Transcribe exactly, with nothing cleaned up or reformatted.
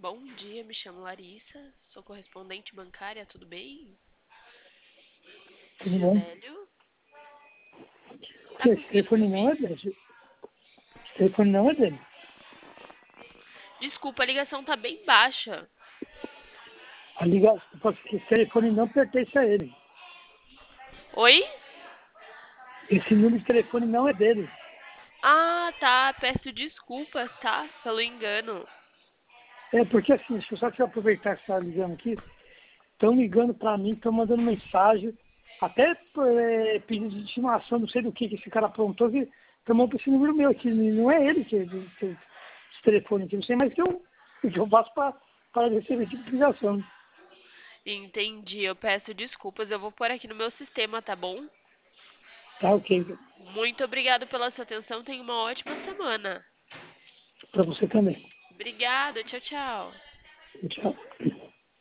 Bom dia, me chamo Larissa, sou correspondente bancária, tudo bem? Tudo bom? Gisélio? Tá Esse conseguindo me telefone não ouvir? é dele. Esse telefone não é dele. Desculpa, a ligação tá bem baixa. A ligação, esse telefone não pertence a ele. Oi? Esse número de telefone não é dele. Ah, tá, peço desculpas, tá? Pelo engano. É porque assim, deixa eu só te aproveitar que você está ligando aqui. Estão ligando para mim, estão mandando mensagem, até é, pedido de estimação, não sei do que, que esse cara aprontou, que tomou para esse número meu aqui. Não é ele que, que, que esse telefone aqui. Não sei mais o que eu, o que eu faço para receber esse tipo de ligação. Entendi, eu peço desculpas, eu vou pôr aqui no meu sistema, tá bom? Tá ok. Muito obrigado pela sua atenção, tenha uma ótima semana. Para você também. Obrigada, tchau, tchau. Tchau.